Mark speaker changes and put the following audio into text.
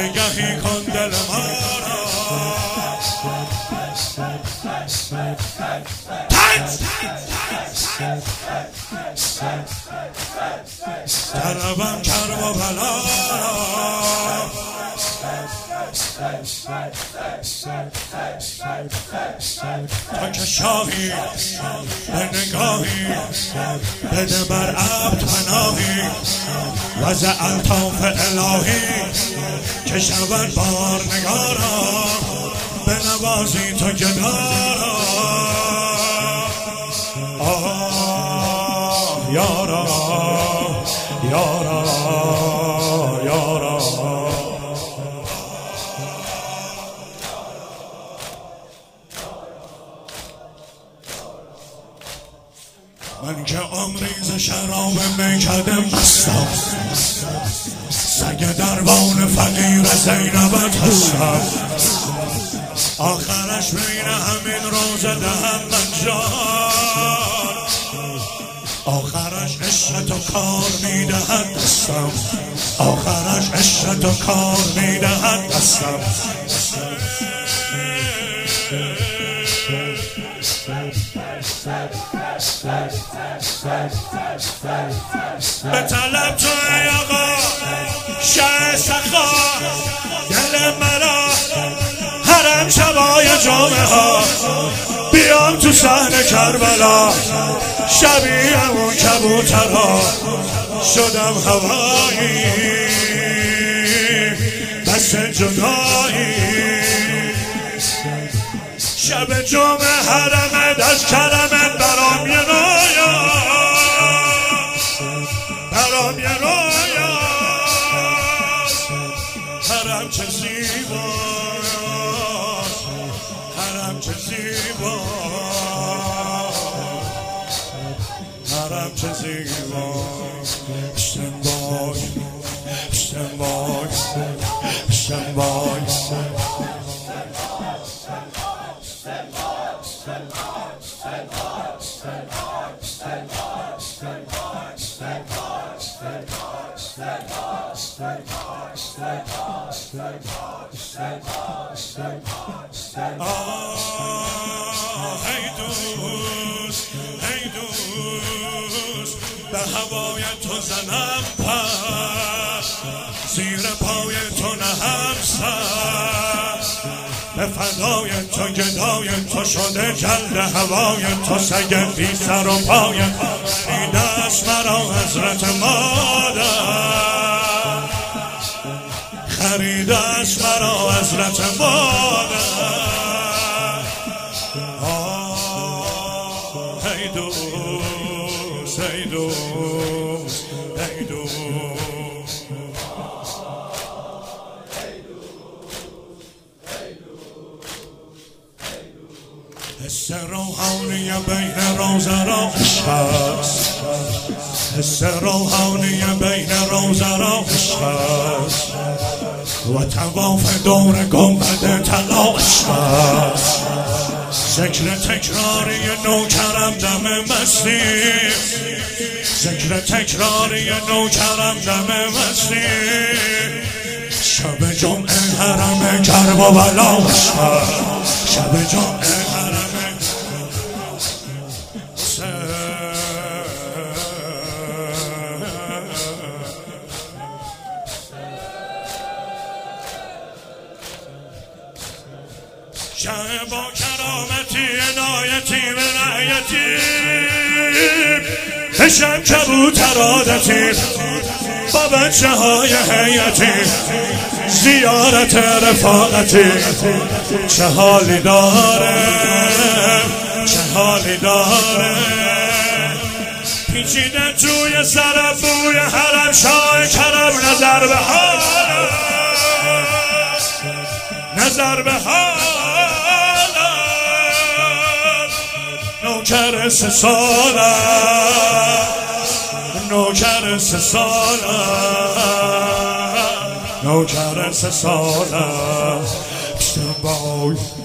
Speaker 1: نگهی کن دل ما را طلبم کرب و بلا تا که شاهی به نگاهی بده بر عبد پناهی وضع الطاف الهی که شود بار نگارا به نوازی تو گدارا یارا یارا یارا من که عمری ز شراب میکده مستم سگ دربان فقیر زینبت هستم آخرش بین همین روزه دهم من جان آخرش عشق تو کار میدهد دستم آخرش عشق تو کار میدهد دستم به طلب تو ای آقا شه سخا دل مرا حرم شبای جامعه ها بیام تو صحن کربلا شبیه اون کبوترها شدم هوایی بس جدایی شب جمعه حرمت از کرمت برام یه رویا برام یه رویا حرم چه زیبا حرم چه زیبا حرم چه زیبا استنبای استنبای استنبای ای دوست ای دوست به هوای تو زنم پس زیر پای تو نهم سر به فدای تو گدای تو شده جلد هوای تو سگ بی سر و پای این دست مرا حضرت مادر خریده است مرا حضرت مادر ای دوست ای دوست ای دوست حس روحانی بین روزه را عشق است حس روحانی بین روزه را عشق است و طواف دور گنبد طلا عشق است ذکر تکراری نوکرم دم مستی ذکر تکراری نوکرم دم مستی شب جمعه حرم کرب و بلا عشق است شب جمعه حرم شه با کرامتی عنایتی به رعیتی بشم کبوتر عادتی با بچه های حیاتی زیارت رفاقتی چه حالی داره چه حالی داره پیچیده توی سر بوی حرم شاه کرم نظر به حالم نظر به حالم نوکر 3 سالم نوکر 3 سالم نوکر 3 سالم استنبای